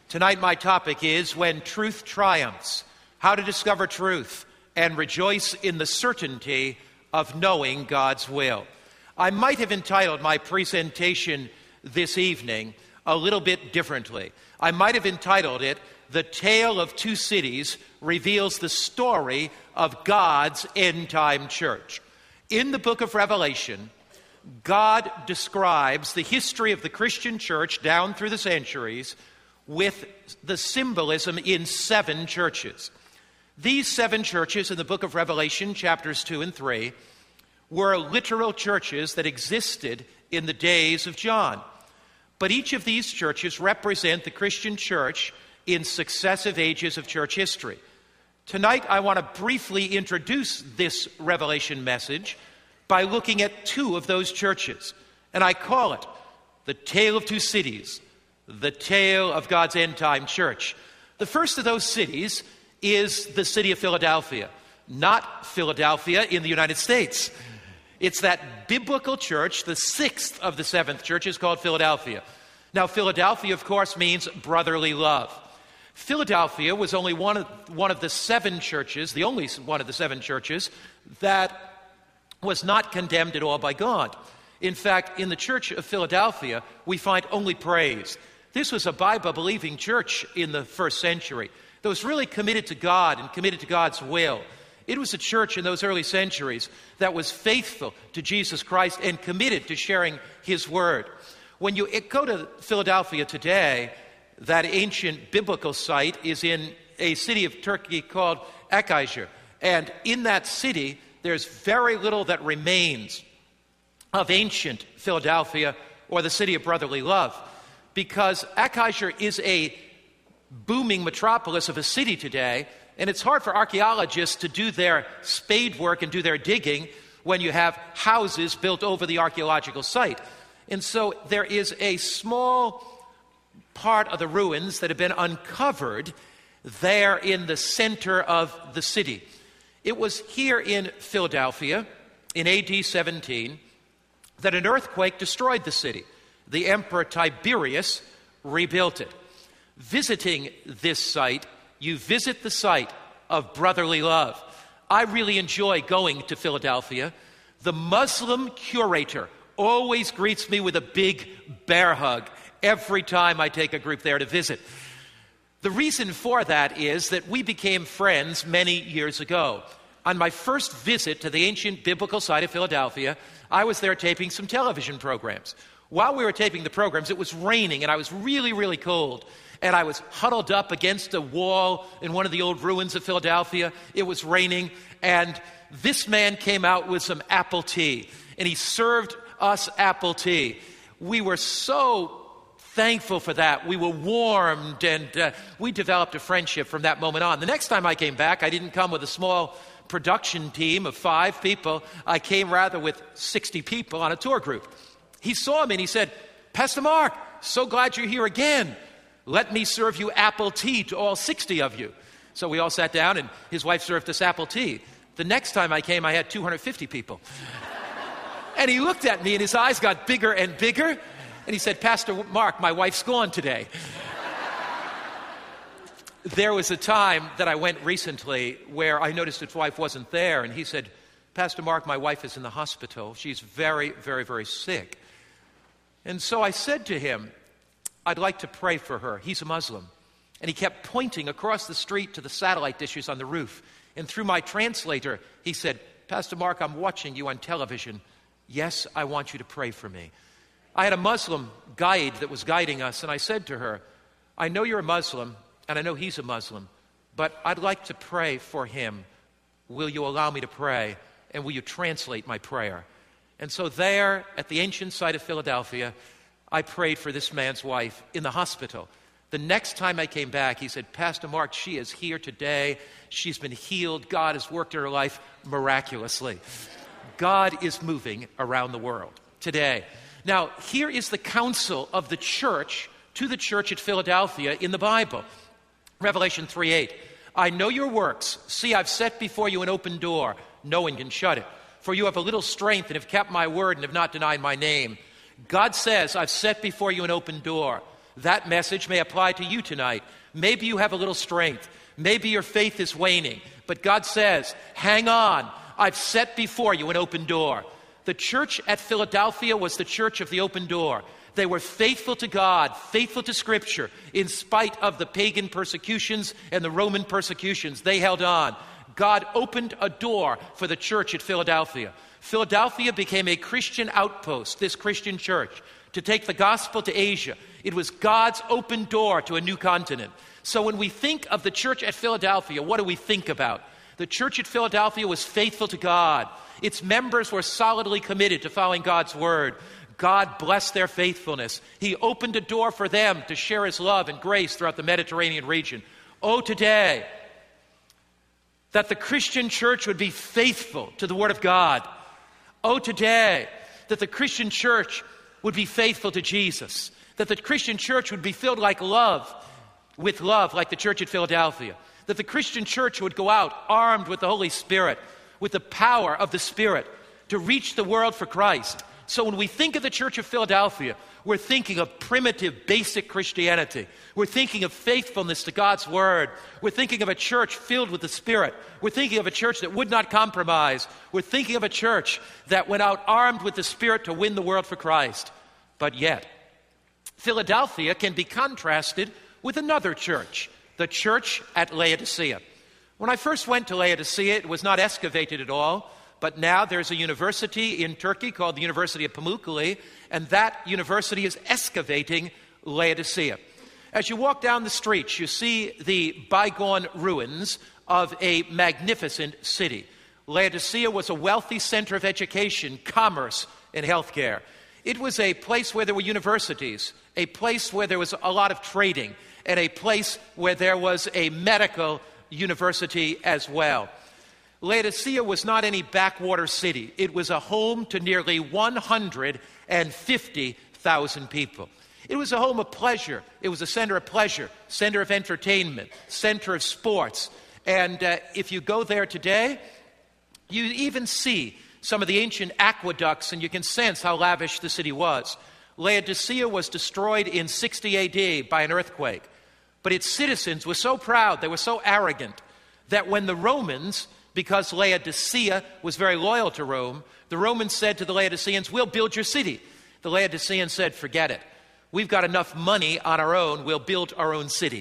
Tonight my topic is When Truth Triumphs, how to discover truth and rejoice in the certainty of knowing God's will. I might have entitled my presentation this evening a little bit differently. I might have entitled it, The Tale of Two Cities Reveals the Story of God's End-Time Church. In the book of Revelation, God describes the history of the Christian church down through the centuries with the symbolism in 7 churches. These 7 churches in the book of Revelation, chapters 2 and 3, were literal churches that existed in the days of John. But each of these churches represent the Christian church in successive ages of church history. Tonight, I want to briefly introduce this Revelation message by looking at 2 of those churches. And I call it The Tale of Two Cities, the tale of God's end-time church. The first of those cities is the city of Philadelphia, not Philadelphia in the United States. It's that biblical church, the 6th of the 7th churches, called Philadelphia. Now, Philadelphia, of course, means brotherly love. Philadelphia was only one of the 7 churches, the only one of the 7 churches, that was not condemned at all by God. In fact, in the church of Philadelphia, we find only praise. This was a Bible-believing church in the first century that was really committed to God and committed to God's will. It was a church in those early centuries that was faithful to Jesus Christ and committed to sharing His Word. When you go to Philadelphia today, that ancient biblical site is in a city of Turkey called Akhisar. And in that city, there's very little that remains of ancient Philadelphia or the city of brotherly love, because Akhisar is a booming metropolis of a city today, and it's hard for archaeologists to do their spade work and do their digging when you have houses built over the archaeological site. And so there is a small part of the ruins that have been uncovered there in the center of the city. It was here in Philadelphia in AD 17 that an earthquake destroyed the city. The Emperor Tiberius rebuilt it. Visiting this site, you visit the site of brotherly love. I really enjoy going to Philadelphia. The Muslim curator always greets me with a big bear hug every time I take a group there to visit. The reason for that is that we became friends many years ago. On my first visit to the ancient biblical site of Philadelphia, I was there taping some television programs. While we were taping the programs, it was raining and I was really, really cold. And I was huddled up against a wall in one of the old ruins of Philadelphia. It was raining, and this man came out with some apple tea, and he served us apple tea. We were so thankful for that. We were warmed, and we developed a friendship from that moment on. The next time I came back, I didn't come with a small production team of 5 people. I came rather with 60 people on a tour group. He saw me and he said, "Pastor Mark, so glad you're here again. Let me serve you apple tea to all 60 of you." So we all sat down and his wife served us apple tea. The next time I came, I had 250 people. And he looked at me and his eyes got bigger and bigger. And he said, "Pastor Mark, my wife's gone today." There was a time that I went recently where I noticed his wife wasn't there. And he said, "Pastor Mark, my wife is in the hospital. She's very, very, very sick." And so I said to him, "I'd like to pray for her." He's a Muslim. And he kept pointing across the street to the satellite dishes on the roof. And through my translator, he said, "Pastor Mark, I'm watching you on television. Yes, I want you to pray for me." I had a Muslim guide that was guiding us, and I said to her, "I know you're a Muslim, and I know he's a Muslim, but I'd like to pray for him. Will you allow me to pray, and will you translate my prayer?" And so there, at the ancient site of Philadelphia, I prayed for this man's wife in the hospital. The next time I came back, he said, "Pastor Mark, she is here today. She's been healed. God has worked in her life miraculously." God is moving around the world today. Now, here is the counsel of the church to the church at Philadelphia in the Bible. Revelation 3:8. "I know your works. See, I've set before you an open door. No one can shut it. For you have a little strength and have kept my word and have not denied my name." God says, "I've set before you an open door." That message may apply to you tonight. Maybe you have a little strength. Maybe your faith is waning. But God says, hang on. I've set before you an open door. The church at Philadelphia was the church of the open door. They were faithful to God, faithful to Scripture, in spite of the pagan persecutions and the Roman persecutions. They held on. God opened a door for the church at Philadelphia. Philadelphia became a Christian outpost, this Christian church, to take the gospel to Asia. It was God's open door to a new continent. So when we think of the church at Philadelphia, what do we think about? The church at Philadelphia was faithful to God. Its members were solidly committed to following God's word. God blessed their faithfulness. He opened a door for them to share his love and grace throughout the Mediterranean region. Oh, today, that the Christian church would be faithful to the word of God. Oh, today, that the Christian church would be faithful to Jesus. That the Christian church would be filled with love like the church at Philadelphia. That the Christian church would go out armed with the Holy Spirit, with the power of the Spirit, to reach the world for Christ. So when we think of the church of Philadelphia, we're thinking of primitive, basic Christianity. We're thinking of faithfulness to God's word. We're thinking of a church filled with the Spirit. We're thinking of a church that would not compromise. We're thinking of a church that went out armed with the Spirit to win the world for Christ. But yet, Philadelphia can be contrasted with another church, the church at Laodicea. When I first went to Laodicea, it was not excavated at all. But now there's a university in Turkey called the University of Pamukkale, and that university is excavating Laodicea. As you walk down the streets, you see the bygone ruins of a magnificent city. Laodicea was a wealthy center of education, commerce, and healthcare. It was a place where there were universities, a place where there was a lot of trading, and a place where there was a medical university as well. Laodicea was not any backwater city. It was a home to nearly 150,000 people. It was a home of pleasure. It was a center of pleasure, center of entertainment, center of sports. And if you go there today, you even see some of the ancient aqueducts, and you can sense how lavish the city was. Laodicea was destroyed in 60 AD by an earthquake. But its citizens were so proud, they were so arrogant, that when the Romans, because Laodicea was very loyal to Rome, the Romans said to the Laodiceans, we'll build your city. The Laodiceans said, forget it. We've got enough money on our own. We'll build our own city.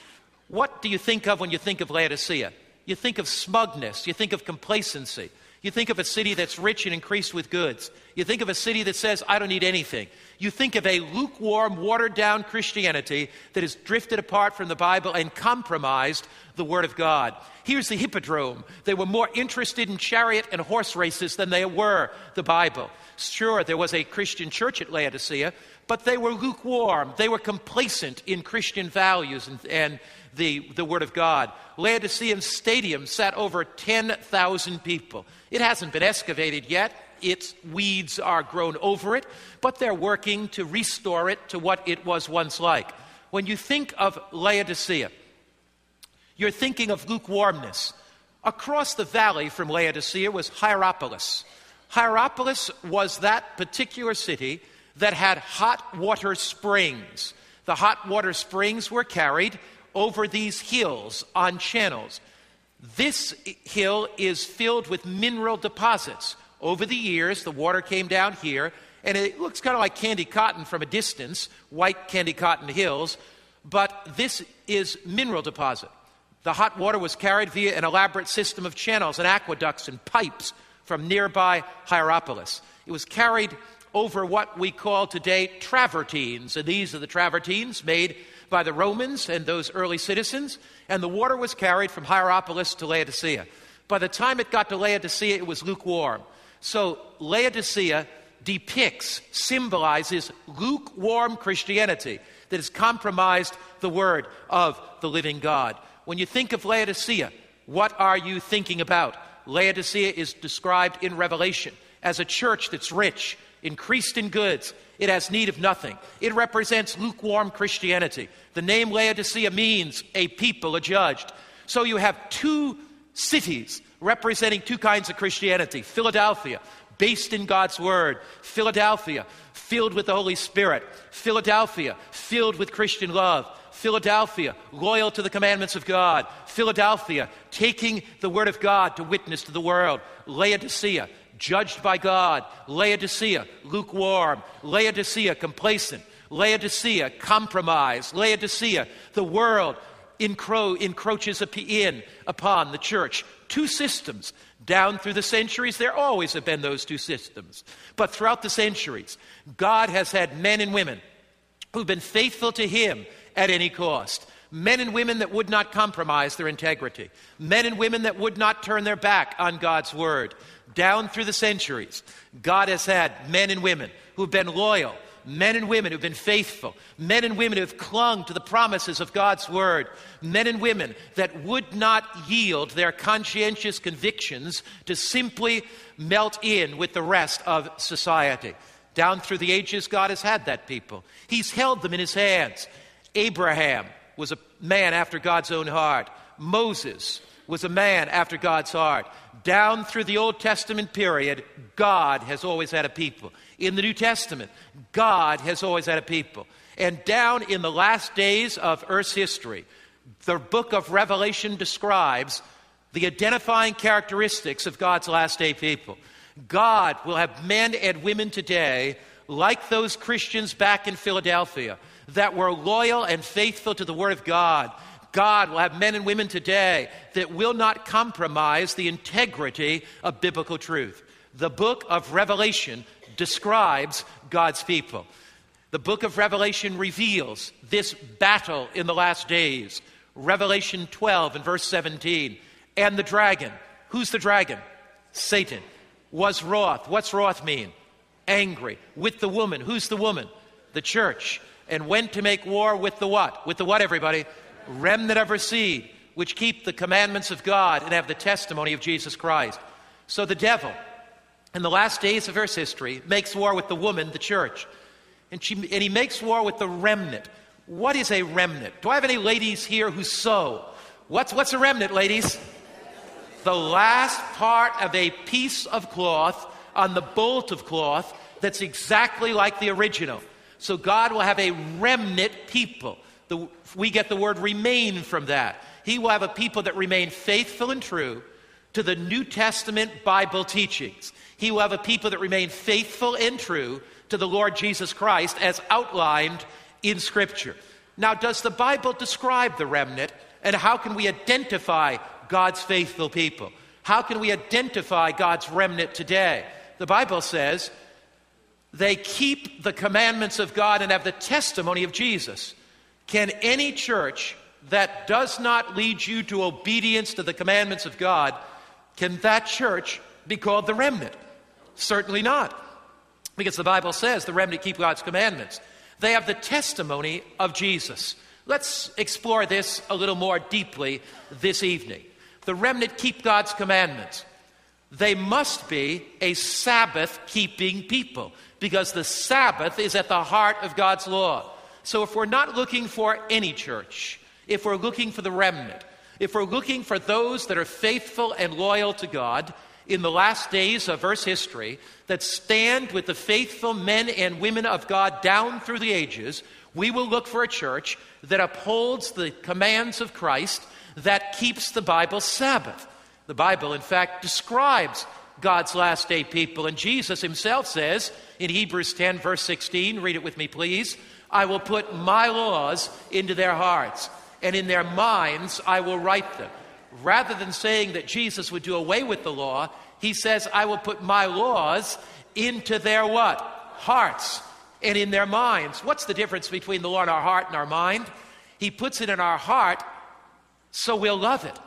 What do you think of when you think of Laodicea? You think of smugness. You think of complacency. You think of a city that's rich and increased with goods. You think of a city that says, I don't need anything. You think of a lukewarm, watered-down Christianity that has drifted apart from the Bible and compromised the Word of God. Here's the Hippodrome. They were more interested in chariot and horse races than they were the Bible. Sure, there was a Christian church at Laodicea, but they were lukewarm. They were complacent in Christian values and the Word of God. Laodicean Stadium sat over 10,000 people. It hasn't been excavated yet. Its weeds are grown over it, but they're working to restore it to what it was once like. When you think of Laodicea, you're thinking of lukewarmness. Across the valley from Laodicea was Hierapolis. Hierapolis was that particular city that had hot water springs. The hot water springs were carried over these hills on channels. This hill is filled with mineral deposits. Over the years, the water came down here, and it looks kind of like candy cotton from a distance, white candy cotton hills, but this is mineral deposit. The hot water was carried via an elaborate system of channels and aqueducts and pipes from nearby Hierapolis. It was carried over what we call today travertines, and these are the travertines made by the Romans and those early citizens, and the water was carried from Hierapolis to Laodicea. By the time it got to Laodicea, it was lukewarm. So Laodicea depicts, symbolizes lukewarm Christianity that has compromised the word of the living God. When you think of Laodicea, what are you thinking about? Laodicea is described in Revelation as a church that's rich, increased in goods. It has need of nothing. It represents lukewarm Christianity. The name Laodicea means a people adjudged. So you have two cities representing two kinds of Christianity. Philadelphia, based in God's Word. Philadelphia, filled with the Holy Spirit. Philadelphia, filled with Christian love. Philadelphia, loyal to the commandments of God. Philadelphia, taking the Word of God to witness to the world. Laodicea, judged by God. Laodicea, lukewarm. Laodicea, complacent. Laodicea, compromise. Laodicea, the world encroaches in upon the church. Two systems. Down through the centuries, there always have been those two systems. But throughout the centuries, God has had men and women who've been faithful to Him at any cost. Men and women that would not compromise their integrity. Men and women that would not turn their back on God's Word. Down through the centuries, God has had men and women who've been loyal. Men and women who've been faithful. Men and women who've clung to the promises of God's Word. Men and women that would not yield their conscientious convictions to simply melt in with the rest of society. Down through the ages, God has had that people. He's held them in His hands. Abraham was a man after God's own heart. Moses was a man after God's heart. Down through the Old Testament period, God has always had a people. In the New Testament, God has always had a people. And down in the last days of Earth's history, the book of Revelation describes the identifying characteristics of God's last day people. God will have men and women today, like those Christians back in Philadelphia, that were loyal and faithful to the Word of God. God will have men and women today that will not compromise the integrity of biblical truth. The book of Revelation describes God's people. The book of Revelation reveals this battle in the last days. Revelation 12 and verse 17. And the dragon, who's the dragon? Satan, was wroth. What's wroth mean? Angry. With the woman. Who's the woman? The church. And went to make war with the what? With the what, everybody? Remnant of her seed, which keep the commandments of God and have the testimony of Jesus Christ. So the devil, in the last days of Earth's history, makes war with the woman, the church. And he makes war with the remnant. What is a remnant? Do I have any ladies here who sew? What's a remnant, ladies? The last part of a piece of cloth on the bolt of cloth that's exactly like the original. So God will have a remnant people. We get the word remain from that. He will have a people that remain faithful and true to the New Testament Bible teachings. He will have a people that remain faithful and true to the Lord Jesus Christ as outlined in Scripture. Now, does the Bible describe the remnant, and how can we identify God's faithful people? How can we identify God's remnant today? The Bible says they keep the commandments of God and have the testimony of Jesus. Can any church that does not lead you to obedience to the commandments of God, can that church be called the remnant? Certainly not. Because the Bible says the remnant keep God's commandments. They have the testimony of Jesus. Let's explore this a little more deeply this evening. The remnant keep God's commandments. They must be a Sabbath-keeping people, because the Sabbath is at the heart of God's law. So if we're not looking for any church, if we're looking for the remnant, if we're looking for those that are faithful and loyal to God in the last days of Earth's history, that stand with the faithful men and women of God down through the ages, we will look for a church that upholds the commands of Christ, that keeps the Bible Sabbath. The Bible, in fact, describes God's last day people, and Jesus himself says in Hebrews 10, verse 16, read it with me, please, I will put my laws into their hearts, and in their minds I will write them. Rather than saying that Jesus would do away with the law, he says, I will put my laws into their what? Hearts and in their minds. What's the difference between the law in our heart and our mind? He puts it in our heart so we'll love it.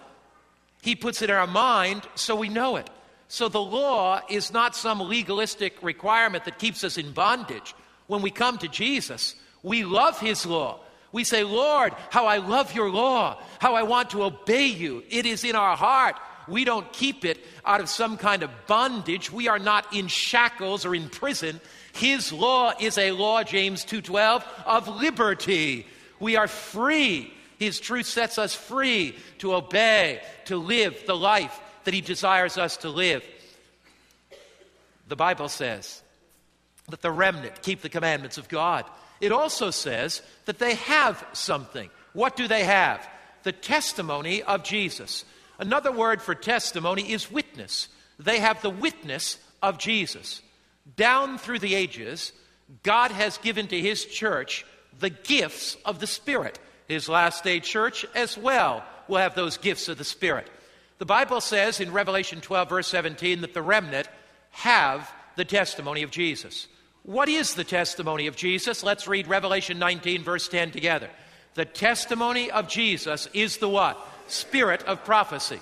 He puts it in our mind so we know it. So the law is not some legalistic requirement that keeps us in bondage. When we come to Jesus, we love his law. We say, Lord, how I love your law, how I want to obey you. It is in our heart. We don't keep it out of some kind of bondage. We are not in shackles or in prison. His law is a law, James 2:12, of liberty. We are free. His truth sets us free to obey, to live the life that he desires us to live. The Bible says that the remnant keep the commandments of God. It also says that they have something. What do they have? The testimony of Jesus. Another word for testimony is witness. They have the witness of Jesus. Down through the ages, God has given to his church the gifts of the Spirit. His last day church as well will have those gifts of the Spirit. The Bible says in Revelation 12, verse 17, that the remnant have the testimony of Jesus. What is the testimony of Jesus? Let's read Revelation 19, verse 10 together. The testimony of Jesus is the what? Spirit of prophecy.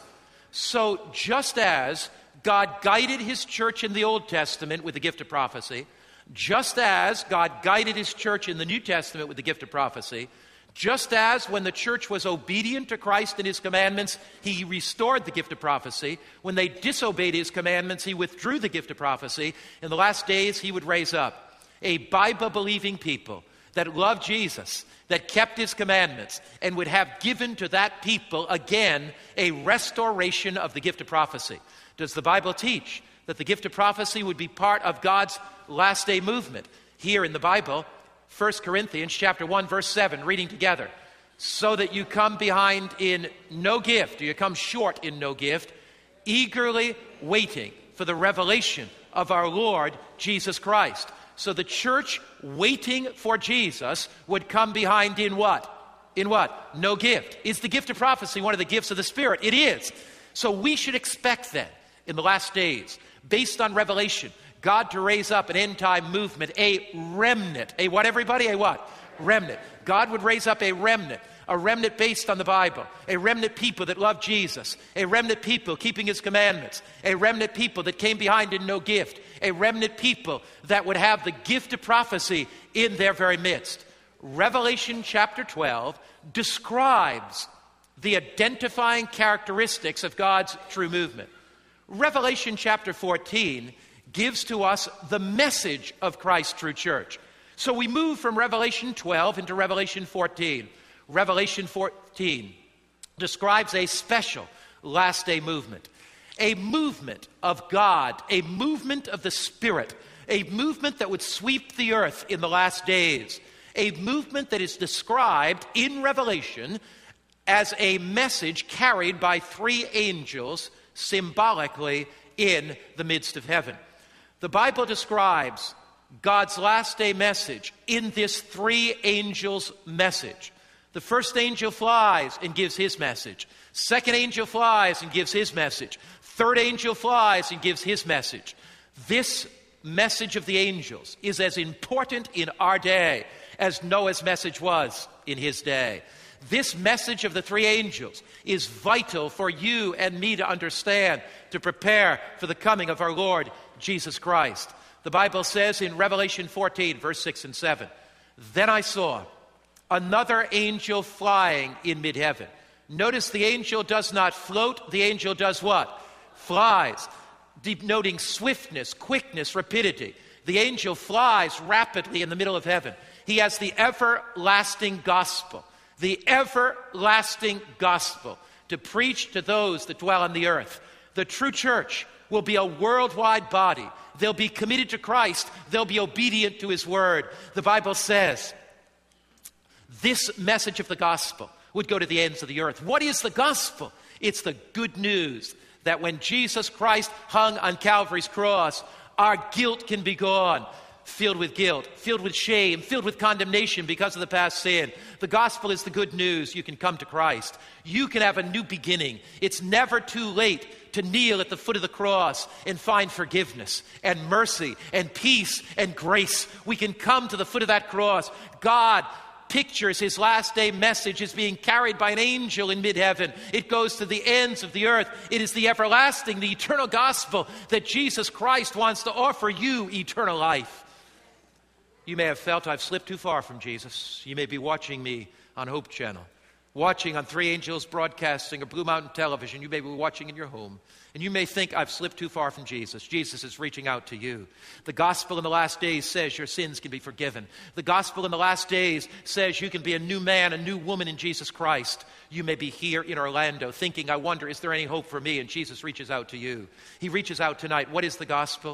So just as God guided his church in the Old Testament with the gift of prophecy, just as God guided his church in the New Testament with the gift of prophecy, just as when the church was obedient to Christ and his commandments, he restored the gift of prophecy. When they disobeyed his commandments, he withdrew the gift of prophecy. In the last days, he would raise up a Bible-believing people that loved Jesus, that kept his commandments, and would have given to that people again a restoration of the gift of prophecy. Does the Bible teach that the gift of prophecy would be part of God's last day movement? Here in the Bible, 1 Corinthians chapter 1, verse 7, reading together. So that you come behind in no gift, or you come short in no gift, eagerly waiting for the revelation of our Lord Jesus Christ. So the church waiting for Jesus would come behind in what? In what? No gift. Is the gift of prophecy one of the gifts of the Spirit? It is. So we should expect then, in the last days, based on revelation, God to raise up an end-time movement, a remnant. A what, everybody? A what? Remnant. God would raise up a remnant based on the Bible, a remnant people that love Jesus, a remnant people keeping his commandments, a remnant people that came behind in no gift, a remnant people that would have the gift of prophecy in their very midst. Revelation chapter 12 describes the identifying characteristics of God's true movement. Revelation chapter 14 gives to us the message of Christ's true church. So we move from Revelation 12 into Revelation 14. Revelation 14 describes a special last day movement, a movement of God, a movement of the Spirit, a movement that would sweep the earth in the last days, a movement that is described in Revelation as a message carried by three angels symbolically in the midst of heaven. The Bible describes God's last day message in this three angels' message. The first angel flies and gives his message. Second angel flies and gives his message. Third angel flies and gives his message. This message of the angels is as important in our day as Noah's message was in his day. This message of the three angels is vital for you and me to understand, to prepare for the coming of our Lord Jesus Christ. The Bible says in Revelation 14, verse 6 and 7, Then I saw another angel flying in mid-heaven. Notice the angel does not float, the angel does what? Flies, denoting swiftness, quickness, rapidity. The angel flies rapidly in the middle of heaven. He has the everlasting gospel to preach to those that dwell on the earth. The true church will be a worldwide body. They'll be committed to Christ. They'll be obedient to his word. The Bible says this message of the gospel would go to the ends of the earth. What is the gospel? It's the good news that when Jesus Christ hung on Calvary's cross, our guilt can be gone. Filled with guilt, filled with shame, filled with condemnation because of the past sin. The gospel is the good news. You can come to Christ. You can have a new beginning. It's never too late to kneel at the foot of the cross and find forgiveness and mercy and peace and grace. We can come to the foot of that cross. God pictures his last day message as being carried by an angel in mid-heaven. It goes to the ends of the earth. It is the everlasting, the eternal gospel that Jesus Christ wants to offer you eternal life. You may have felt I've slipped too far from Jesus. You may be watching me on Hope Channel, watching on Three Angels Broadcasting or Blue Mountain Television. You may be watching in your home. And you may think I've slipped too far from Jesus. Jesus is reaching out to you. The gospel in the last days says your sins can be forgiven. The gospel in the last days says you can be a new man, a new woman in Jesus Christ. You may be here in Orlando thinking, I wonder, is there any hope for me? And Jesus reaches out to you. He reaches out tonight. What is the gospel?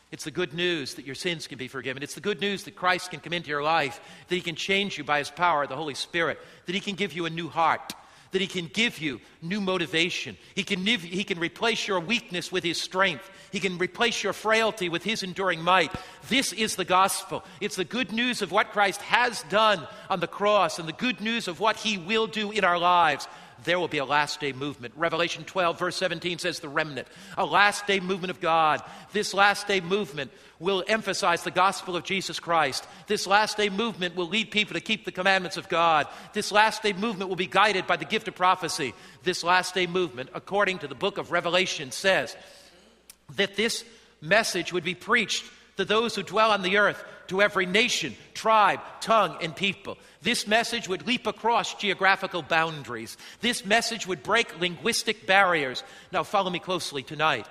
It's the good news that your sins can be forgiven. It's the good news that Christ can come into your life, that he can change you by his power, the Holy Spirit, that he can give you a new heart, that he can give you new motivation. He can replace your weakness with his strength. He can replace your frailty with his enduring might. This is the gospel. It's the good news of what Christ has done on the cross and the good news of what he will do in our lives. There will be a last day movement. Revelation 12 verse 17 says the remnant, a last day movement of God. This last day movement will emphasize the gospel of Jesus Christ. This last day movement will lead people to keep the commandments of God. This last day movement will be guided by the gift of prophecy. This last day movement, according to the book of Revelation, says that this message would be preached to those who dwell on the earth, to every nation, tribe, tongue, and people. This message would leap across geographical boundaries. This message would break linguistic barriers. Now follow me closely tonight.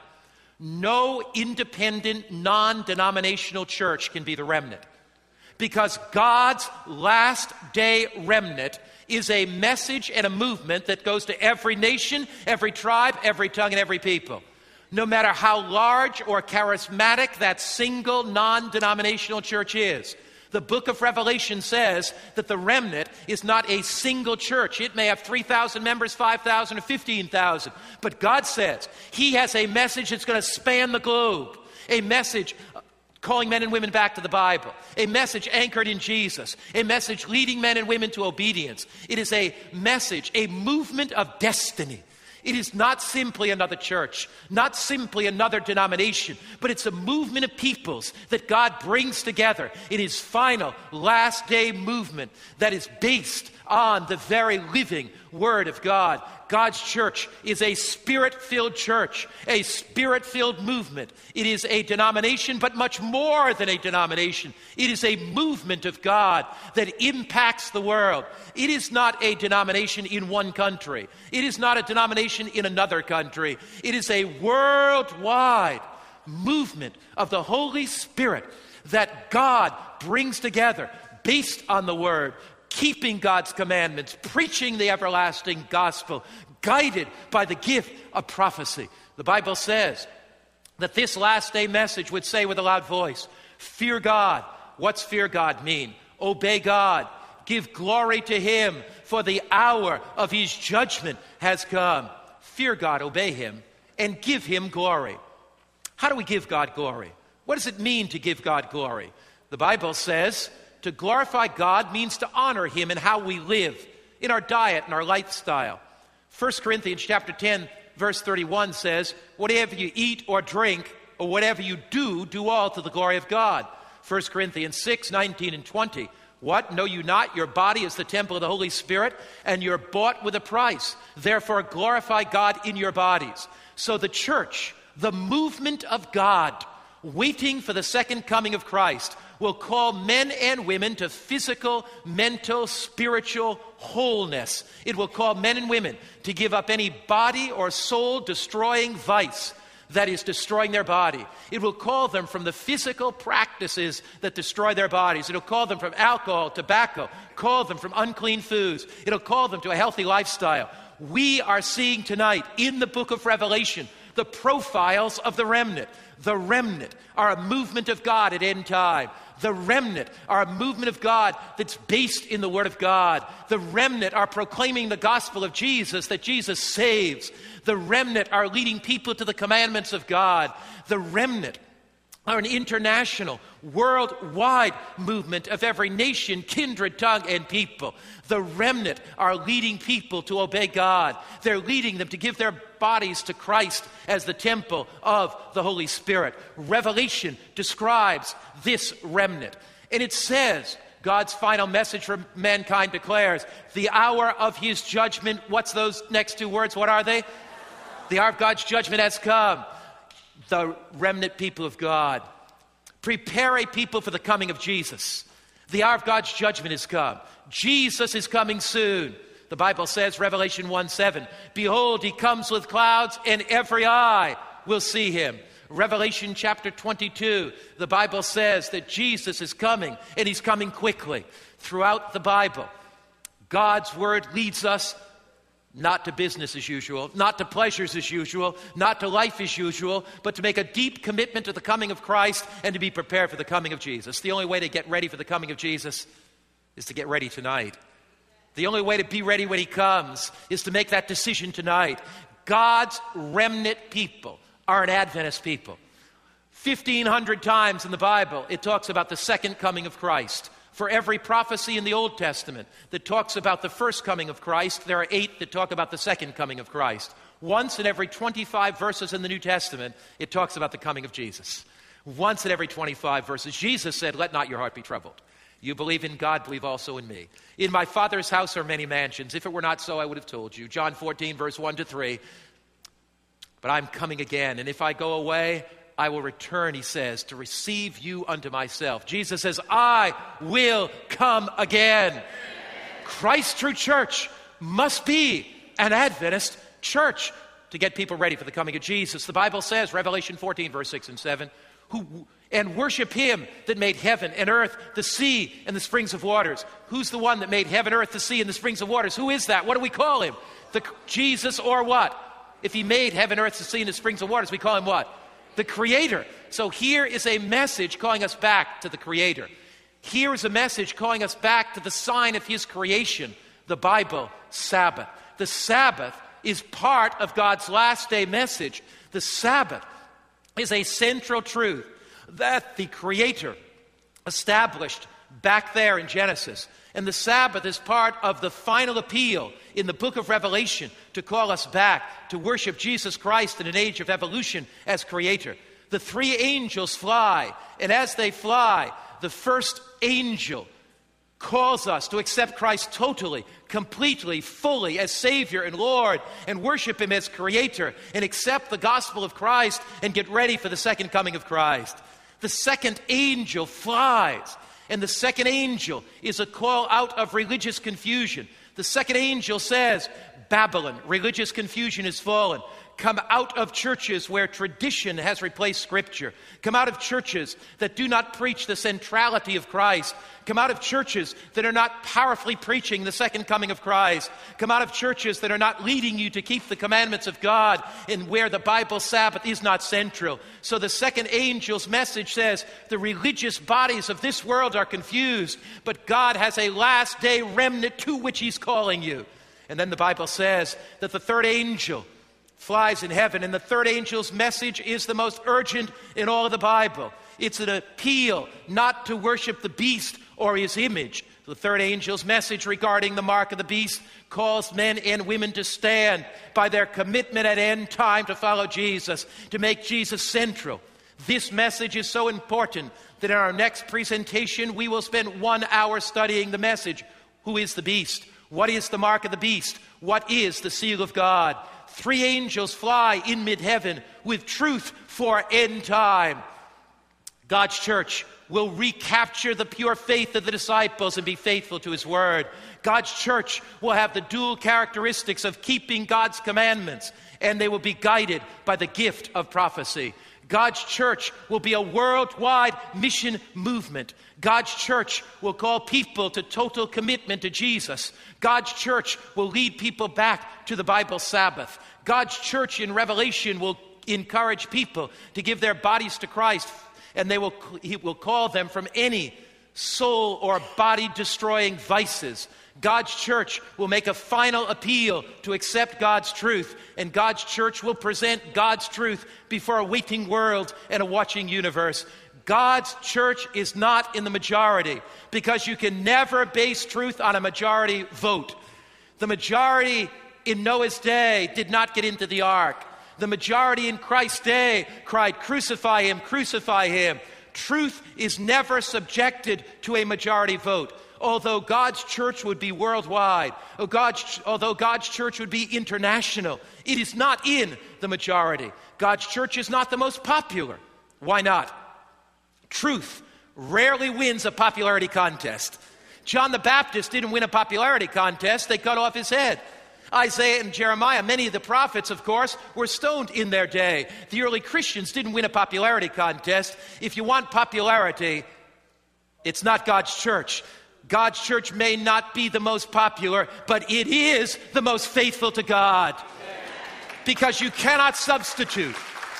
No independent, non-denominational church can be the remnant, because God's last day remnant is a message and a movement that goes to every nation, every tribe, every tongue, and every people. No matter how large or charismatic that single non-denominational church is. The book of Revelation says that the remnant is not a single church. It may have 3,000 members, 5,000, or 15,000. But God says he has a message that's going to span the globe. A message calling men and women back to the Bible. A message anchored in Jesus. A message leading men and women to obedience. It is a message, a movement of destiny. It is not simply another church, not simply another denomination, but it's a movement of peoples that God brings together in his final last day movement that is based on the very living Word of God. God's church is a Spirit-filled church, a Spirit-filled movement. It is a denomination, but much more than a denomination. It is a movement of God that impacts the world. It is not a denomination in one country. It is not a denomination in another country. It is a worldwide movement of the Holy Spirit that God brings together based on the Word, keeping God's commandments, preaching the everlasting gospel, guided by the gift of prophecy. The Bible says that this last day message would say with a loud voice, fear God. What's fear God mean? Obey God. Give glory to him, for the hour of his judgment has come. Fear God, obey him, and give him glory. How do we give God glory? What does it mean to give God glory? The Bible says to glorify God means to honor him in how we live, in our diet and our lifestyle. 1 Corinthians chapter 10, verse 31 says, whatever you eat or drink, or whatever you do, do all to the glory of God. 1 Corinthians 6, 19 and 20. What? Know you not? Your body is the temple of the Holy Spirit, and you're bought with a price. Therefore glorify God in your bodies. So the church, the movement of God, waiting for the second coming of Christ, will call men and women to physical, mental, spiritual wholeness. It will call men and women to give up any body or soul destroying vice that is destroying their body. It will call them from the physical practices that destroy their bodies. It'll call them from alcohol, tobacco, call them from unclean foods. It'll call them to a healthy lifestyle. We are seeing tonight in the book of Revelation the profiles of the remnant. The remnant are a movement of God at end time. The remnant are a movement of God that's based in the Word of God. The remnant are proclaiming the gospel of Jesus, that Jesus saves. The remnant are leading people to the commandments of God. The remnant are an international, worldwide movement of every nation, kindred, tongue, and people. The remnant are leading people to obey God. They're leading them to give their bodies to Christ as the temple of the Holy Spirit. Revelation describes this remnant. And it says, God's final message for mankind declares, the hour of his judgment. What's those next two words? What are they? The hour of God's judgment has come. The remnant people of God. Prepare a people for the coming of Jesus. The hour of God's judgment has come. Jesus is coming soon. The Bible says, Revelation 1:7, behold, he comes with clouds, and every eye will see him. Revelation chapter 22, the Bible says that Jesus is coming, and he's coming quickly. Throughout the Bible, God's word leads us not to business as usual, not to pleasures as usual, not to life as usual, but to make a deep commitment to the coming of Christ and to be prepared for the coming of Jesus. The only way to get ready for the coming of Jesus is to get ready tonight. The only way to be ready when he comes is to make that decision tonight. God's remnant people are an Adventist people. 1,500 times in the Bible, it talks about the second coming of Christ. For every prophecy in the Old Testament that talks about the first coming of Christ, there are 8 that talk about the second coming of Christ. Once in every 25 verses in the New Testament, it talks about the coming of Jesus. Once in every 25 verses, Jesus said, "Let not your heart be troubled. You believe in God, believe also in me. In my Father's house are many mansions. If it were not so, I would have told you." John 14, verse 1 to 3. "But I'm coming again, and if I go away, I will return," he says, "to receive you unto myself." Jesus says, "I will come again." Christ's true church must be an Adventist church to get people ready for the coming of Jesus. The Bible says, Revelation 14, verse 6 and 7, and worship him that made heaven and earth, the sea, and the springs of waters. Who's the one that made heaven, earth, the sea, and the springs of waters? Who is that? What do we call him? Jesus or what? If he made heaven, earth, the sea, and the springs of waters, we call him what? The Creator. So here is a message calling us back to the Creator. Here is a message calling us back to the sign of his creation, the Bible, Sabbath. The Sabbath is part of God's last day message. The Sabbath is a central truth that the Creator established back there in Genesis. And the Sabbath is part of the final appeal in the book of Revelation to call us back to worship Jesus Christ in an age of evolution as Creator. The 3 angels fly, and as they fly, the first angel calls us to accept Christ totally, completely, fully as Savior and Lord, and worship him as Creator, and accept the gospel of Christ and get ready for the second coming of Christ. The second angel flies. And the second angel is a call out of religious confusion. The second angel says, Babylon, religious confusion is fallen. Come out of churches where tradition has replaced Scripture. Come out of churches that do not preach the centrality of Christ. Come out of churches that are not powerfully preaching the second coming of Christ. Come out of churches that are not leading you to keep the commandments of God and where the Bible Sabbath is not central. So the second angel's message says the religious bodies of this world are confused, but God has a last day remnant to which he's calling you. And then the Bible says that the third angel flies in heaven, and the third angel's message is the most urgent in all of the Bible. It's an appeal not to worship the beast or his image. The third angel's message regarding the mark of the beast calls men and women to stand by their commitment at end time to follow Jesus, to make Jesus central. This message is so important that in our next presentation we will spend 1 hour studying the message. Who is the beast? What is the mark of the beast? What is the seal of God? 3 angels fly in mid-heaven with truth for end time. God's church will recapture the pure faith of the disciples and be faithful to his word. God's church will have the dual characteristics of keeping God's commandments, and they will be guided by the gift of prophecy. God's church will be a worldwide mission movement. God's church will call people to total commitment to Jesus. God's church will lead people back to the Bible Sabbath. God's church in Revelation will encourage people to give their bodies to Christ, and he will call them from any soul or body destroying vices. God's church will make a final appeal to accept God's truth, and God's church will present God's truth before a waiting world and a watching universe. God's church is not in the majority, because you can never base truth on a majority vote. The majority in Noah's day did not get into the ark. The majority in Christ's day cried, "Crucify him, crucify him." Truth is never subjected to a majority vote. Although God's church would be worldwide, although God's church would be international, it is not in the majority. God's church is not the most popular. Why not? Truth rarely wins a popularity contest. John the Baptist didn't win a popularity contest. They cut off his head. Isaiah and Jeremiah, many of the prophets, of course, were stoned in their day. The early Christians didn't win a popularity contest. If you want popularity, it's not God's church. God's church may not be the most popular, but it is the most faithful to God. Because you cannot substitute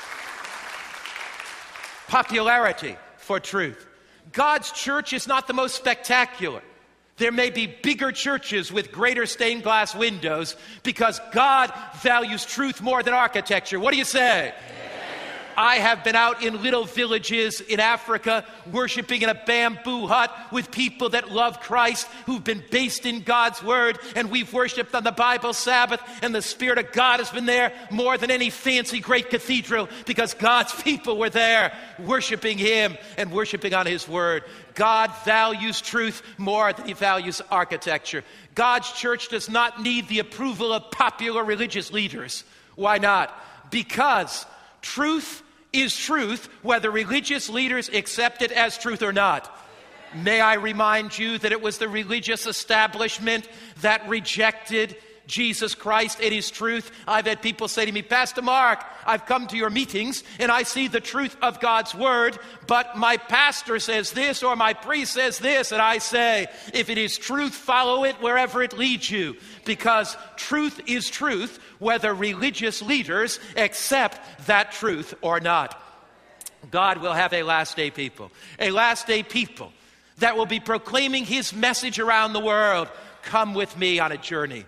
popularity for truth. God's church is not the most spectacular. There may be bigger churches with greater stained glass windows because God values truth more than architecture. What do you say? I have been out in little villages in Africa worshiping in a bamboo hut with people that love Christ, who've been based in God's Word, and we've worshiped on the Bible Sabbath, and the Spirit of God has been there more than any fancy great cathedral because God's people were there worshiping Him and worshiping on His Word. God values truth more than He values architecture. God's church does not need the approval of popular religious leaders. Why not? Because truth is truth, whether religious leaders accept it as truth or not. May I remind you that it was the religious establishment that rejected Jesus Christ and His truth. I've had people say to me, Pastor Mark, I've come to your meetings and I see the truth of God's Word, but my pastor says this or my priest says this, and I say, if it is truth, follow it wherever it leads you, because truth is truth, whether religious leaders accept that truth or not. God will have a last day people that will be proclaiming His message around the world. Come with me on a journey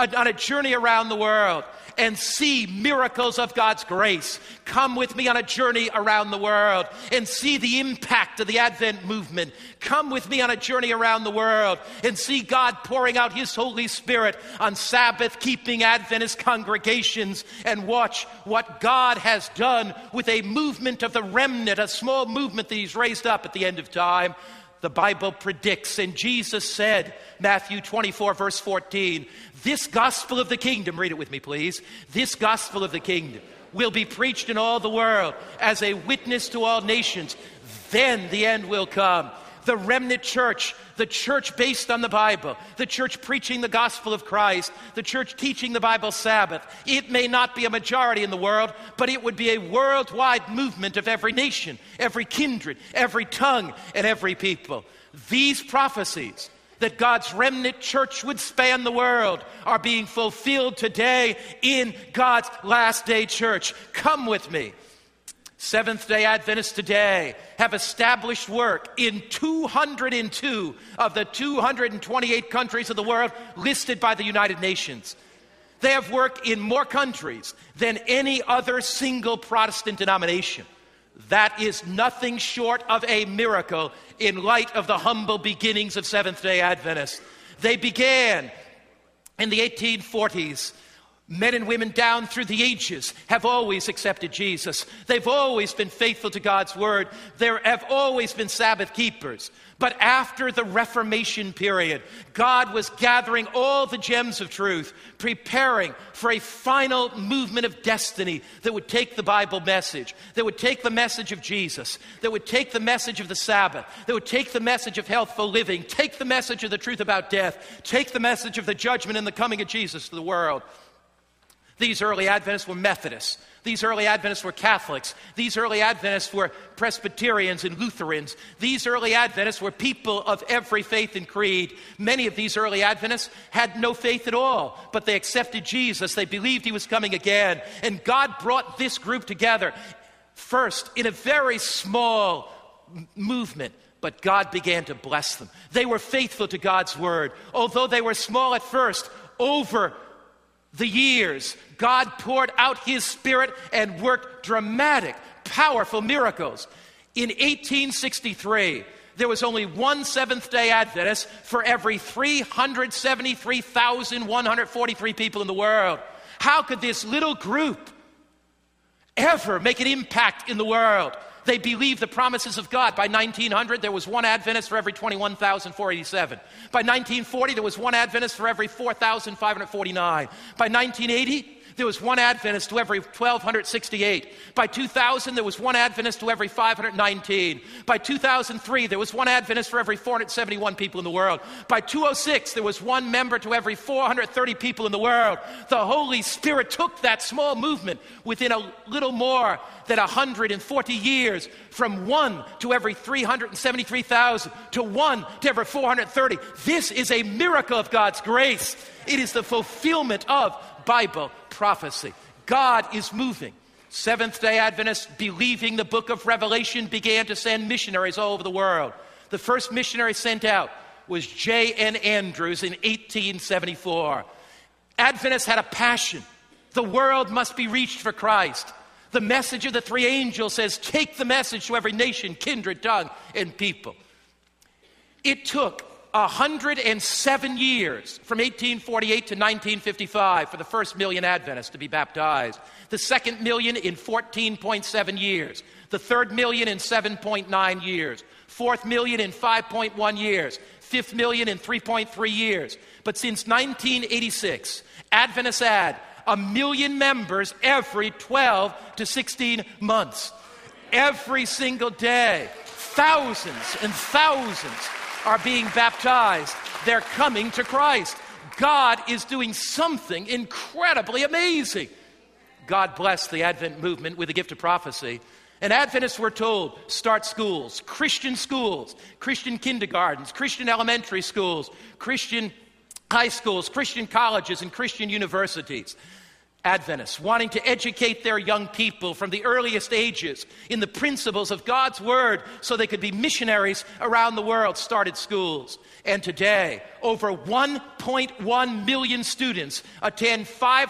around the world and see miracles of God's grace. Come with me on a journey around the world and see the impact of the Advent movement. Come with me on a journey around the world and see God pouring out His Holy Spirit on Sabbath-keeping Adventist congregations, and watch what God has done with a movement of the remnant, a small movement that He's raised up at the end of time. The Bible predicts, and Jesus said, Matthew 24, verse 14, this gospel of the kingdom, read it with me please, this gospel of the kingdom will be preached in all the world as a witness to all nations. Then the end will come. The remnant church, the church based on the Bible, the church preaching the gospel of Christ, the church teaching the Bible Sabbath. It may not be a majority in the world, but it would be a worldwide movement of every nation, every kindred, every tongue, and every people. These prophecies that God's remnant church would span the world are being fulfilled today in God's last day church. Come with me. Seventh-day Adventists today have established work in 202 of the 228 countries of the world listed by the United Nations. They have worked in more countries than any other single Protestant denomination. That is nothing short of a miracle in light of the humble beginnings of Seventh-day Adventists. They began in the 1840s. Men and women down through the ages have always accepted Jesus. They've always been faithful to God's Word. There have always been Sabbath keepers. But after the Reformation period, God was gathering all the gems of truth, preparing for a final movement of destiny that would take the Bible message, that would take the message of Jesus, that would take the message of the Sabbath, that would take the message of healthful living, take the message of the truth about death, take the message of the judgment and the coming of Jesus to the world. These early Adventists were Methodists. These early Adventists were Catholics. These early Adventists were Presbyterians and Lutherans. These early Adventists were people of every faith and creed. Many of these early Adventists had no faith at all, but they accepted Jesus. They believed He was coming again. And God brought this group together, first in a very small movement, but God began to bless them. They were faithful to God's Word. Although they were small at first, over the years, God poured out His Spirit and worked dramatic, powerful miracles. In 1863, there was only one Seventh-day Adventist for every 373,143 people in the world. How could this little group ever make an impact in the world? They believed the promises of God. By 1900, there was one Adventist for every 21,487. By 1940, there was one Adventist for every 4,549. By 1980, there was one Adventist to every 1,268. By 2000, there was one Adventist to every 519. By 2003, there was one Adventist for every 471 people in the world. By 2006, there was one member to every 430 people in the world. The Holy Spirit took that small movement within a little more than 140 years, from 1 to every 373,000 to 1 to every 430. This is a miracle of God's grace. It is the fulfillment of Bible prophecy. God is moving. Seventh-day Adventists, believing the book of Revelation, began to send missionaries all over the world. The first missionary sent out was J.N. Andrews in 1874. Adventists had a passion. The world must be reached for Christ. The message of the three angels says, take the message to every nation, kindred, tongue, and people. It took 107 years, from 1848 to 1955, for the first million Adventists to be baptized. The second million in 14.7 years. The third million in 7.9 years. Fourth million in 5.1 years. Fifth million in 3.3 years. But since 1986, Adventists add 1 million members every 12 to 16 months. Every single day, thousands and thousands are being baptized. They're coming to Christ. God is doing something incredibly amazing. God blessed the Advent movement with the gift of prophecy. And Adventists were told, start schools, Christian kindergartens, Christian elementary schools, Christian high schools, Christian colleges, and Christian universities. Adventists, wanting to educate their young people from the earliest ages in the principles of God's Word so they could be missionaries around the world, started schools. And today, over 1.1 million students attend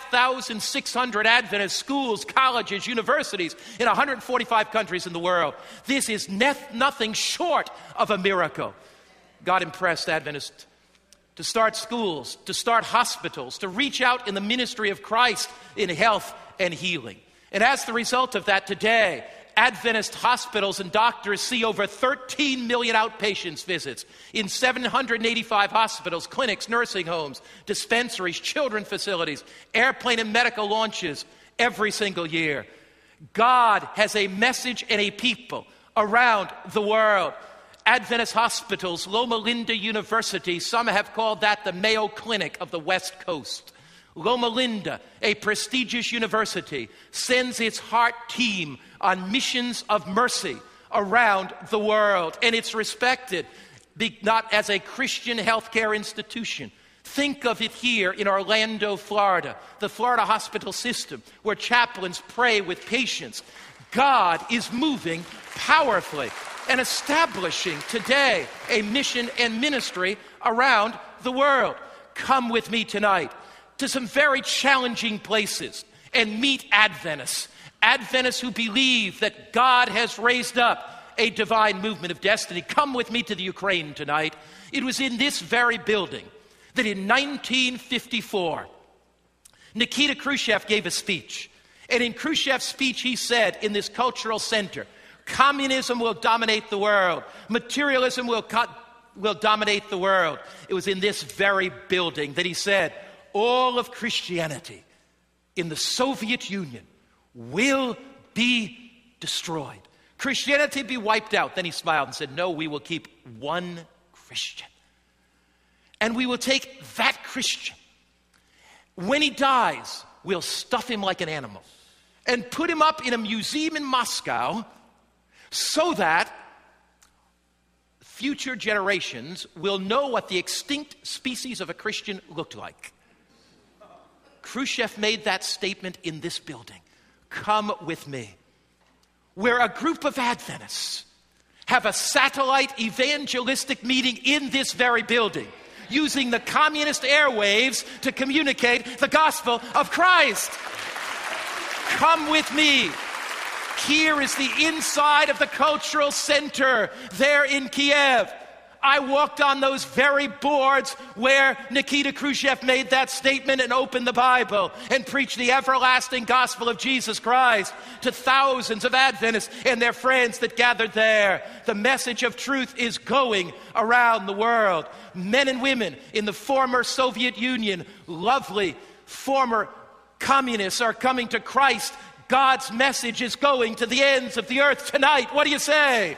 5,600 Adventist schools, colleges, universities in 145 countries in the world. This is nothing short of a miracle. God impressed Adventists to start schools, to start hospitals, to reach out in the ministry of Christ in health and healing. And as the result of that, today, Adventist hospitals and doctors see over 13 million outpatients visits in 785 hospitals, clinics, nursing homes, dispensaries, children's facilities, airplane and medical launches every single year. God has a message and a people around the world. Adventist hospitals, Loma Linda University, some have called that the Mayo Clinic of the West Coast. Loma Linda, a prestigious university, sends its heart team on missions of mercy around the world. And it's respected not as a Christian healthcare institution. Think of it here in Orlando, Florida, the Florida hospital system, where chaplains pray with patients. God is moving powerfully and establishing today a mission and ministry around the world. Come with me tonight to some very challenging places and meet Adventists. Adventists who believe that God has raised up a divine movement of destiny. Come with me to the Ukraine tonight. It was in this very building that in 1954, Nikita Khrushchev gave a speech. And in Khrushchev's speech, he said in this cultural center, communism will dominate the world. Materialism will dominate the world. It was in this very building that he said, all of Christianity in the Soviet Union will be destroyed. Christianity be wiped out. Then he smiled and said, no, we will keep one Christian. And we will take that Christian. When he dies, we'll stuff him like an animal and put him up in a museum in Moscow so that future generations will know what the extinct species of a Christian looked like. Khrushchev made that statement in this building. Come with me. Where a group of Adventists have a satellite evangelistic meeting in this very building, using the communist airwaves to communicate the gospel of Christ. Come with me. Here is the inside of the cultural center there in Kiev. I walked on those very boards where Nikita Khrushchev made that statement and opened the Bible and preached the everlasting gospel of Jesus Christ to thousands of Adventists and their friends that gathered there. The message of truth is going around the world. Men and women in the former Soviet Union, lovely former Communists are coming to Christ. God's message is going to the ends of the earth tonight. What do you say?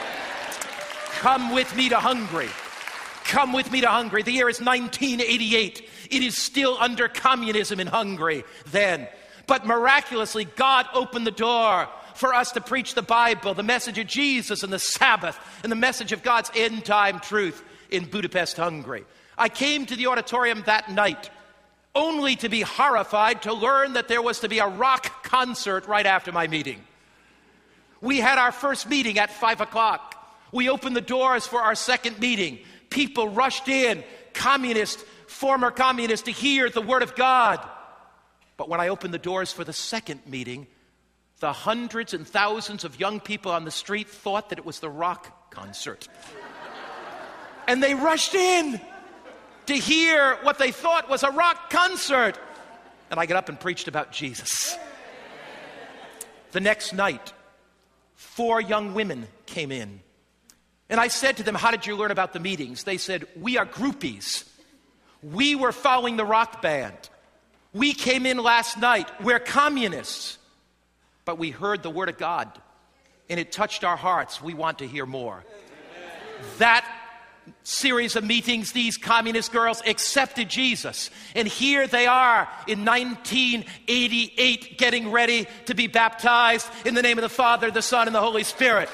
Come with me to Hungary. Come with me to Hungary. The year is 1988. It is still under communism in Hungary then. But miraculously, God opened the door for us to preach the Bible, the message of Jesus and the Sabbath, and the message of God's end-time truth in Budapest, Hungary. I came to the auditorium that night only to be horrified to learn that there was to be a rock concert right after my meeting. We had our first meeting at 5 o'clock. We opened the doors for our second meeting. People rushed in, former communists, to hear the Word of God. But when I opened the doors for the second meeting, the hundreds and thousands of young people on the street thought that it was the rock concert. And they rushed in to hear what they thought was a rock concert. And I got up and preached about Jesus. The next night, 4 young women came in. And I said to them, how did you learn about the meetings? They said, we are groupies. We were following the rock band. We came in last night. We're communists. But we heard the Word of God, and it touched our hearts. We want to hear more. That series of meetings, these communist girls accepted Jesus. And here they are in 1988 getting ready to be baptized in the name of the Father, the Son, and the Holy Spirit.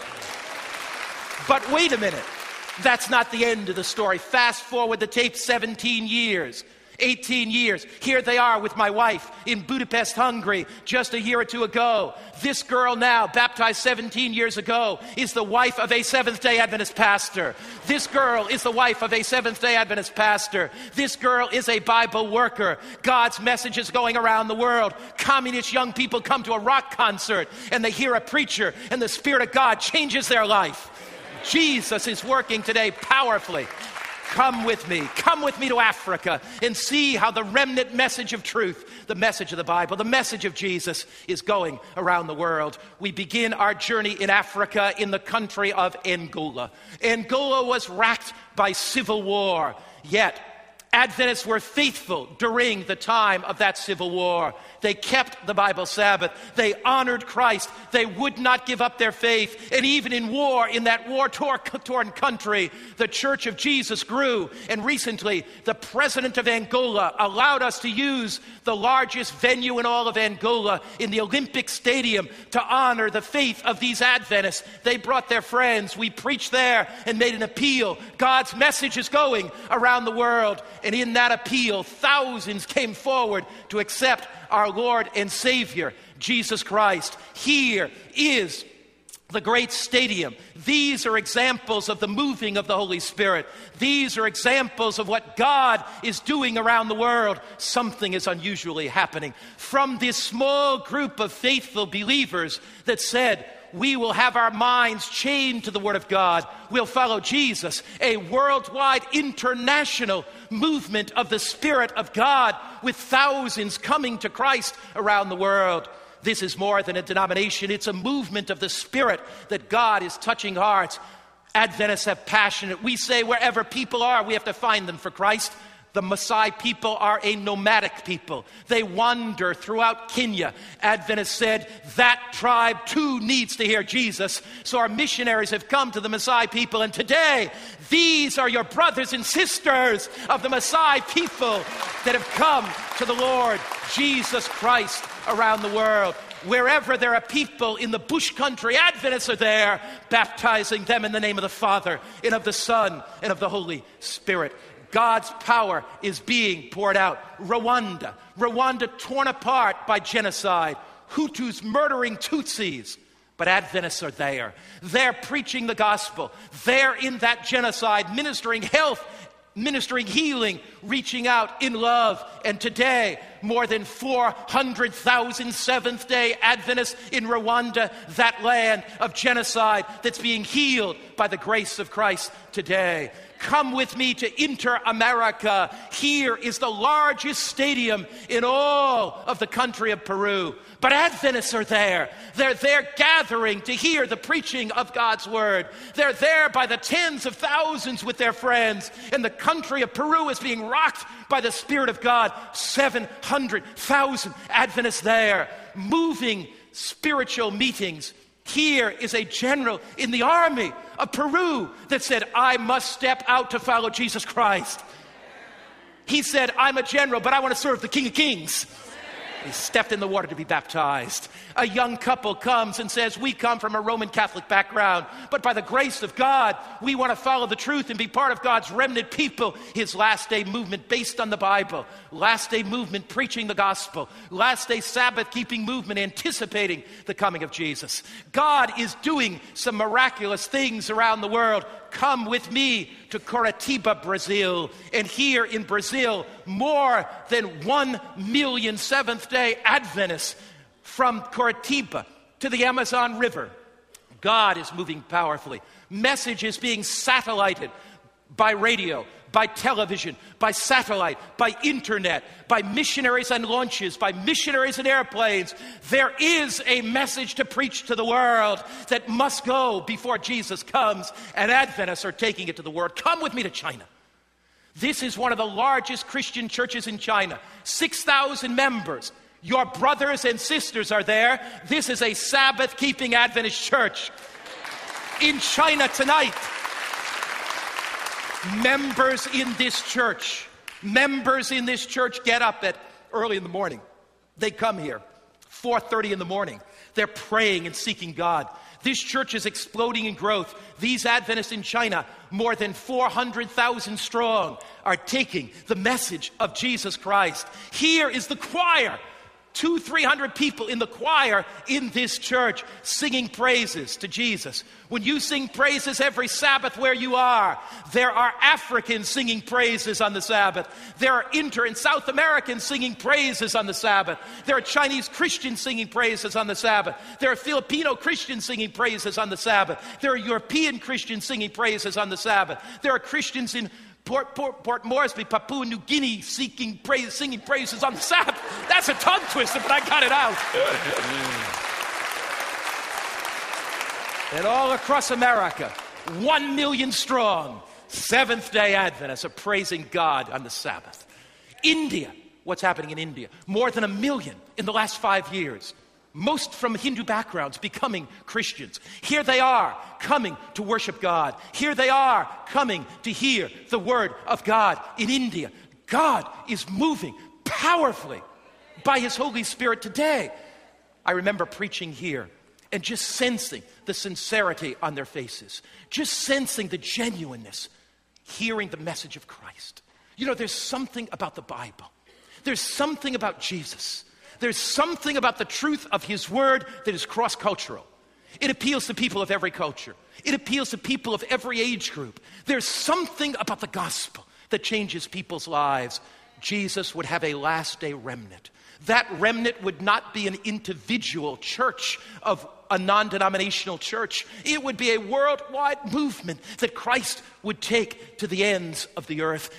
But wait a minute. That's not the end of the story. Fast forward the tape 17 years. 18 years. Here they are with my wife in Budapest, Hungary, just a year or two ago. This girl now, baptized 17 years ago, is the wife of a Seventh-day Adventist pastor. This girl is the wife of a Seventh-day Adventist pastor. This girl is a Bible worker. God's message is going around the world. Communist young people come to a rock concert and they hear a preacher and the Spirit of God changes their life. Jesus is working today powerfully. Come with me to Africa and see how the remnant message of truth, the message of the Bible, the message of Jesus is going around the world. We begin our journey in Africa in the country of Angola. Angola was racked by civil war, yet Adventists were faithful during the time of that civil war. They kept the Bible Sabbath. They honored Christ. They would not give up their faith. And even in war, in that war-torn country, the Church of Jesus grew. And recently, the president of Angola allowed us to use the largest venue in all of Angola in the Olympic Stadium to honor the faith of these Adventists. They brought their friends. We preached there and made an appeal. God's message is going around the world. And in that appeal, thousands came forward to accept our Lord and Savior, Jesus Christ. Here is the great stadium. These are examples of the moving of the Holy Spirit. These are examples of what God is doing around the world. Something is unusually happening. From this small group of faithful believers that said, we will have our minds chained to the Word of God. We'll follow Jesus. A worldwide, international movement of the Spirit of God with thousands coming to Christ around the world. This is more than a denomination. It's a movement of the Spirit that God is touching hearts. Adventists have passion. We say wherever people are, we have to find them for Christ. The Maasai people are a nomadic people. They wander throughout Kenya. Adventists said that tribe too needs to hear Jesus. So our missionaries have come to the Maasai people. And today, these are your brothers and sisters of the Maasai people that have come to the Lord Jesus Christ around the world. Wherever there are people in the bush country, Adventists are there, baptizing them in the name of the Father and of the Son and of the Holy Spirit. God's power is being poured out. Rwanda torn apart by genocide. Hutus murdering Tutsis. But Adventists are there. They're preaching the gospel. They're in that genocide, ministering health, ministering healing, reaching out in love. And today, more than 400,000 Seventh-day Adventists in Rwanda, that land of genocide that's being healed by the grace of Christ today. Come with me to Inter-America. Here is the largest stadium in all of the country of Peru. But Adventists are there. They're there gathering to hear the preaching of God's Word. They're there by the tens of thousands with their friends. And the country of Peru is being rocked by the Spirit of God. 700 100,000 Adventists there, moving spiritual meetings. Here is a general in the army of Peru that said, I must step out to follow Jesus Christ. He said, I'm a general, but I want to serve the King of Kings. He stepped in the water to be baptized. A young couple comes and says, we come from a Roman Catholic background, but by the grace of God, we want to follow the truth and be part of God's remnant people. His last day movement based on the Bible, last day movement preaching the gospel, last day Sabbath keeping movement anticipating the coming of Jesus. God is doing some miraculous things around the world. Come with me to Curitiba, Brazil. And here in Brazil, more than 1 million Seventh-day Adventists from Curitiba to the Amazon River. God is moving powerfully. Message is being satellited by radio, by television, by satellite, by internet, by missionaries on launches, by missionaries in airplanes. There is a message to preach to the world that must go before Jesus comes, and Adventists are taking it to the world. Come with me to China. This is one of the largest Christian churches in China. 6,000 members. Your brothers and sisters are there. This is a Sabbath-keeping Adventist church. In China tonight, members in this church get up at early in the morning. They come here, 4:30 in the morning. They're praying and seeking God. This church is exploding in growth. These Adventists in China, more than 400,000 strong, are taking the message of Jesus Christ. Here is the choir. 200-300 people in the choir in this church singing praises to Jesus. When you sing praises every Sabbath where you are, there are Africans singing praises on the Sabbath. There are Inter and South Americans singing praises on the Sabbath. There are Chinese Christians singing praises on the Sabbath. There are Filipino Christians singing praises on the Sabbath. There are European Christians singing praises on the Sabbath. There are Christians in Port Moresby, Papua New Guinea, singing praises on the Sabbath. That's a tongue twister, but I got it out. And all across America, 1 million strong, Seventh-day Adventists are praising God on the Sabbath. India, what's happening in India? More than 1 million in the last 5 years. Most from Hindu backgrounds becoming Christians. Here they are coming to worship God. Here they are coming to hear the word of God in India. God is moving powerfully by His Holy Spirit today. I remember preaching here and just sensing the sincerity on their faces, just sensing the genuineness, hearing the message of Christ. You know, there's something about the Bible. There's something about Jesus. There's something about the truth of His word that is cross-cultural. It appeals to people of every culture. It appeals to people of every age group. There's something about the gospel that changes people's lives. Jesus would have a last-day remnant. That remnant would not be an individual church of a non-denominational church. It would be a worldwide movement that Christ would take to the ends of the earth.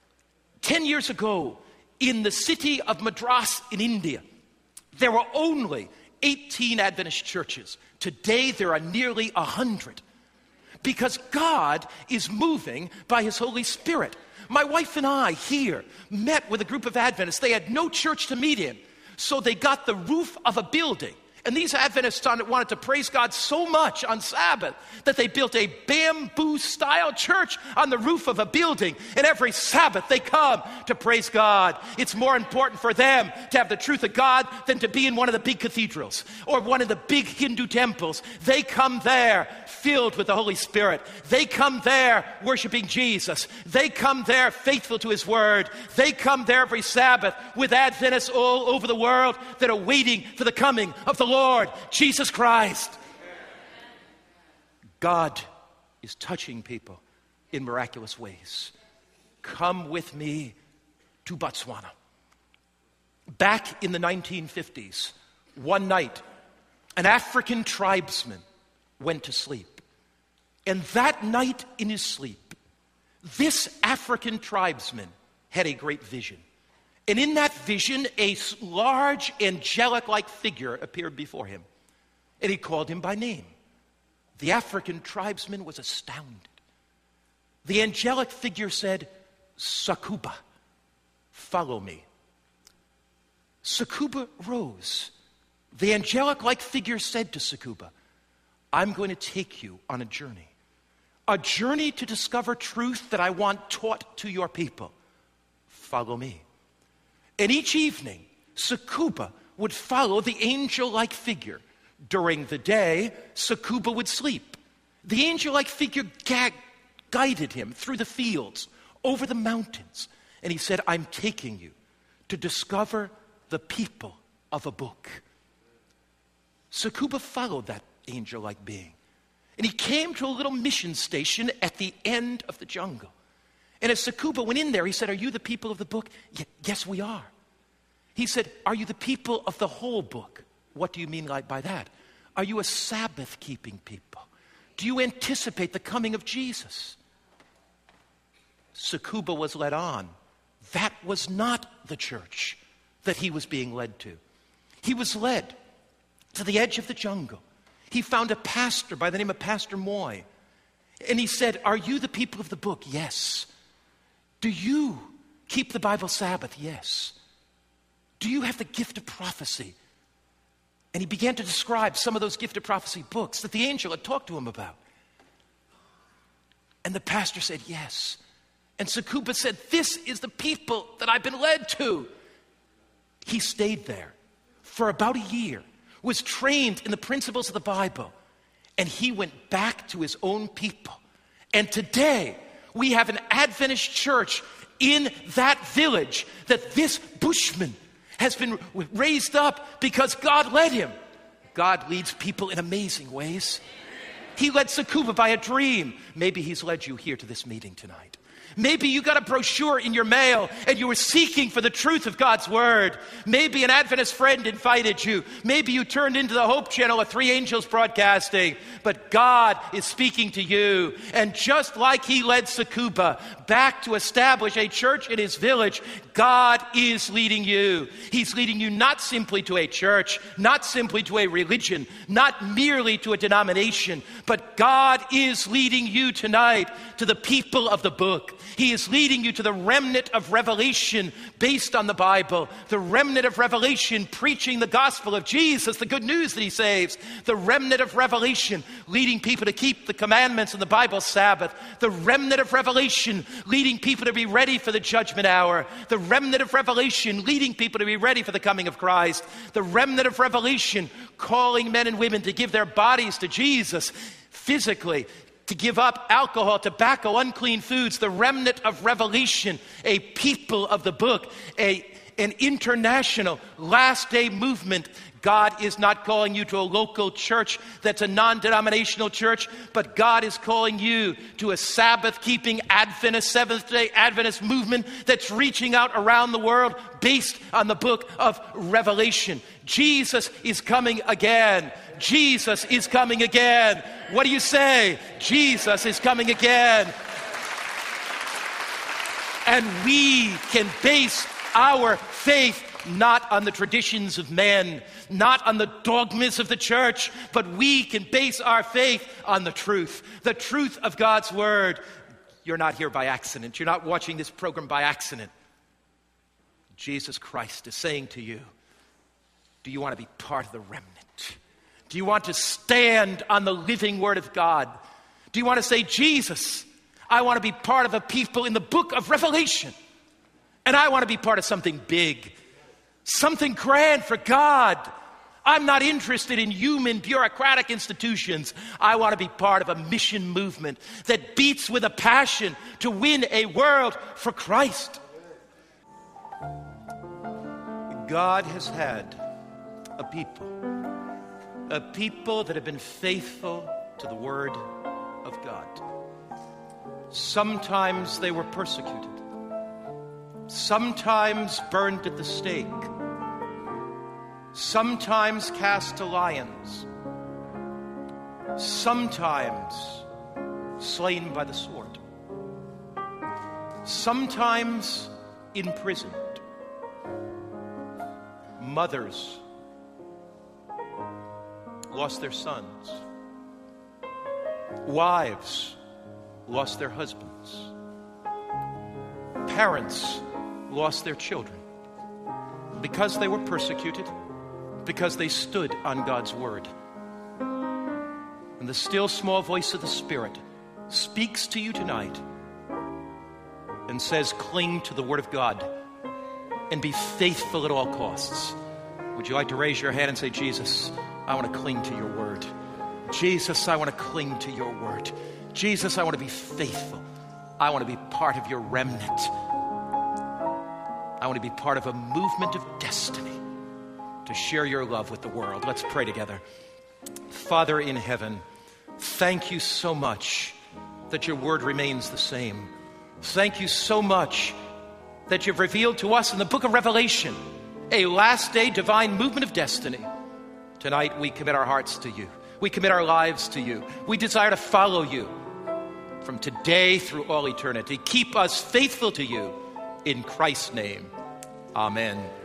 10 years ago, in the city of Madras in India, there were only 18 Adventist churches. Today there are nearly 100 because God is moving by His Holy Spirit. My wife and I here met with a group of Adventists. They had no church to meet in, so they got the roof of a building. And these Adventists wanted to praise God so much on Sabbath that they built a bamboo-style church on the roof of a building. And every Sabbath they come to praise God. It's more important for them to have the truth of God than to be in one of the big cathedrals or one of the big Hindu temples. They come there filled with the Holy Spirit. They come there worshiping Jesus. They come there faithful to His word. They come there every Sabbath with Adventists all over the world that are waiting for the coming of the Lord Jesus Christ. God is touching people in miraculous ways. Come with me to Botswana. Back in the 1950s, one night, an African tribesman went to sleep. And that night in his sleep, this African tribesman had a great vision. And in that vision, a large angelic-like figure appeared before him. And he called him by name. The African tribesman was astounded. The angelic figure said, "Sakuba, follow me." Tsukuba rose. The angelic-like figure said to Tsukuba, I'm going to take you on a journey to discover truth that I want taught to your people. Follow me. And each evening, Tsukuba would follow the angel-like figure. During the day, Tsukuba would sleep. The angel-like figure guided him through the fields, over the mountains. And he said, I'm taking you to discover the people of a book. Tsukuba followed that angel-like being. And he came to a little mission station at the end of the jungle. And as Tsukuba went in there, he said, are you the people of the book? Yes, we are. He said, are you the people of the whole book? What do you mean by that? Are you a Sabbath-keeping people? Do you anticipate the coming of Jesus? Tsukuba was led on. That was not the church that he was being led to. He was led to the edge of the jungle. He found a pastor by the name of Pastor Moy. And he said, are you the people of the book? Yes. Do you keep the Bible Sabbath? Yes. Do you have the gift of prophecy? And he began to describe some of those gift of prophecy books that the angel had talked to him about. And the pastor said, yes. And Tsukuba said, this is the people that I've been led to. He stayed there for about a year, was trained in the principles of the Bible, and he went back to his own people. And today, we have an Adventist church in that village that this Bushman has been raised up because God led him. God leads people in amazing ways. He led Tsukuba by a dream. Maybe he's led you here to this meeting tonight. Maybe you got a brochure in your mail and you were seeking for the truth of God's word. Maybe an Adventist friend invited you. Maybe you turned into the Hope Channel of Three Angels Broadcasting. But God is speaking to you. And just like he led Tsukuba back to establish a church in his village, God is leading you. He's leading you not simply to a church, not simply to a religion, not merely to a denomination, but God is leading you tonight to the people of the book. He is leading you to the remnant of revelation based on the Bible, the remnant of revelation preaching the gospel of Jesus, the good news that he saves, the remnant of revelation leading people to keep the commandments and the Bible Sabbath, the remnant of revelation leading people to be ready for the judgment hour, the remnant of revelation leading people to be ready for the coming of Christ, the remnant of revelation calling men and women to give their bodies to Jesus physically, to give up alcohol, tobacco, unclean foods, the remnant of revelation, a people of the book, an international last day movement. God is not calling you to a local church that's a non-denominational church, but God is calling you to a Sabbath-keeping Adventist, Seventh-day Adventist movement that's reaching out around the world based on the book of Revelation. Jesus is coming again. Jesus is coming again. What do you say? Jesus is coming again. And we can base our faith not on the traditions of men, not on the dogmas of the church, but we can base our faith on the truth of God's word. You're not here by accident. You're not watching this program by accident. Jesus Christ is saying to you, do you want to be part of the remnant? Do you want to stand on the living word of God? Do you want to say, Jesus, I want to be part of a people in the book of Revelation. And I want to be part of something big, something grand for God. I'm not interested in human bureaucratic institutions. I want to be part of a mission movement that beats with a passion to win a world for Christ. God has had a people that have been faithful to the word of God. Sometimes they were persecuted. Sometimes burned at the stake. Sometimes cast to lions. Sometimes slain by the sword. Sometimes imprisoned. Mothers lost their sons. Wives lost their husbands. Parents lost their children. because they were persecuted, because they stood on God's word. And the still small voice of the Spirit speaks to you tonight and says, cling to the word of God and be faithful at all costs. Would you like to raise your hand and say, Jesus, I want to cling to your word. Jesus, I want to cling to your word. Jesus, I want to be faithful. I want to be part of your remnant. I want to be part of a movement of destiny to share your love with the world. Let's pray together. Father in heaven, thank you so much that your word remains the same. Thank you so much that you've revealed to us in the book of Revelation a last day divine movement of destiny. Tonight we commit our hearts to you. We commit our lives to you. We desire to follow you from today through all eternity. Keep us faithful to you. In Christ's name, amen.